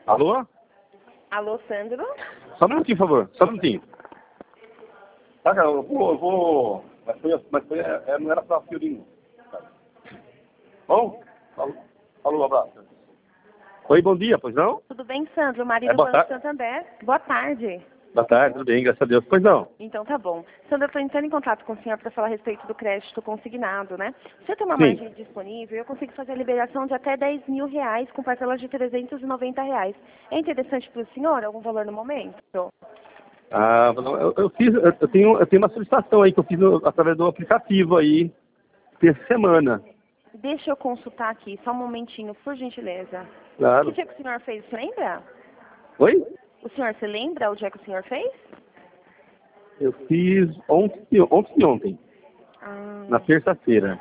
Alô? Alô, Sandro? Só um minutinho, por favor. Só um minutinho. Tá, cara, eu vou... não era pra Fiorinho. Bom? Falou, um abraço. Oi, bom dia, pois não? Tudo bem, Sandro? Maria do boa Banco tarde. Santander. Boa tarde. Boa tarde, tudo bem, graças a Deus. Pois não? Então tá bom. Sandro, eu estou entrando em contato com o senhor para falar a respeito do crédito consignado, né? O senhor tem uma Sim. margem disponível, eu consigo fazer a liberação de até R$ 10.000 com parcelas de R$ 390. É interessante para o senhor algum valor no momento? Ah, eu tenho uma solicitação aí que eu fiz através do aplicativo aí, essa semana. Deixa eu consultar aqui, só um momentinho, por gentileza. Claro. Que dia que o senhor fez, você lembra? Oi? O senhor se lembra o dia que o senhor fez? Eu fiz ontem, Ah, na terça-feira.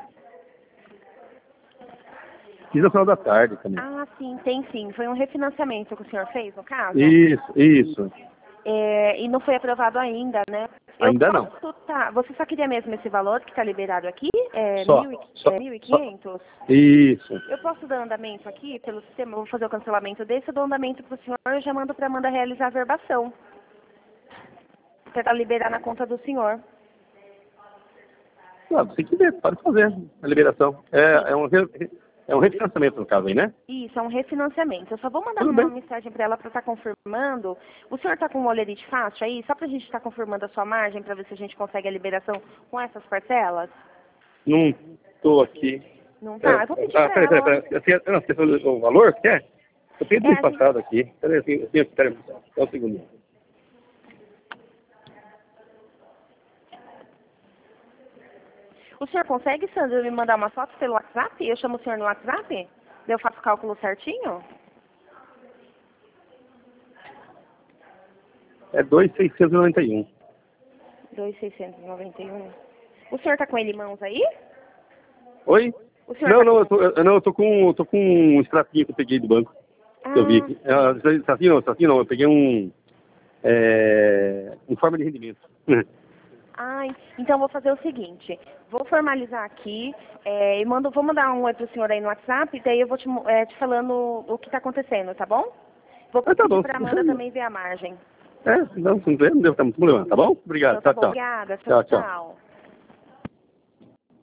Fiz no final da tarde também. sim, tem sim. Foi um refinanciamento que o senhor fez, no caso? Isso. E não foi aprovado ainda, né? Ainda não. Tá. Você só queria mesmo esse valor que está liberado aqui? Só. 1.500? Isso. Eu posso dar andamento aqui pelo sistema? Eu vou fazer o cancelamento desse, eu dou andamento para o senhor, eu já mando para a Amanda realizar a verbação. Para liberar na conta do senhor. Não, se quiser, pode fazer a liberação. É um refinanciamento no caso aí, né? Isso, é um refinanciamento. Eu só vou mandar Tudo uma bem. mensagem para ela para estar confirmando. O senhor está com um olerite fácil aí? Só para a gente estar confirmando a sua margem, para ver se a gente consegue a liberação com essas parcelas? Não estou aqui. Não tá? Eu vou pedir para ela. Peraí. Você falou o valor, quer? Eu tenho a gente- passado aqui. Peraí. Só um segundo. O senhor consegue, Sandro, me mandar uma foto pelo WhatsApp? Eu chamo o senhor no WhatsApp? Daí eu faço o cálculo certinho? É 2.691. 2.691. O senhor tá com ele em mãos aí? Oi? O senhor Eu tô com um extratinho que eu peguei do banco. Que eu vi aqui. Extratinho não. Eu peguei um forma de rendimento. Então vou fazer o seguinte. Vou formalizar aqui vou mandar um oi pro senhor aí no WhatsApp, daí eu vou te falando o que tá acontecendo, tá bom? Vou Tá pedir bom. pra Amanda também ver a margem. Não deve estar muito problema, tá bom? Obrigado. Então, tá bom, Tchau. obrigada. Tchau. Tchau.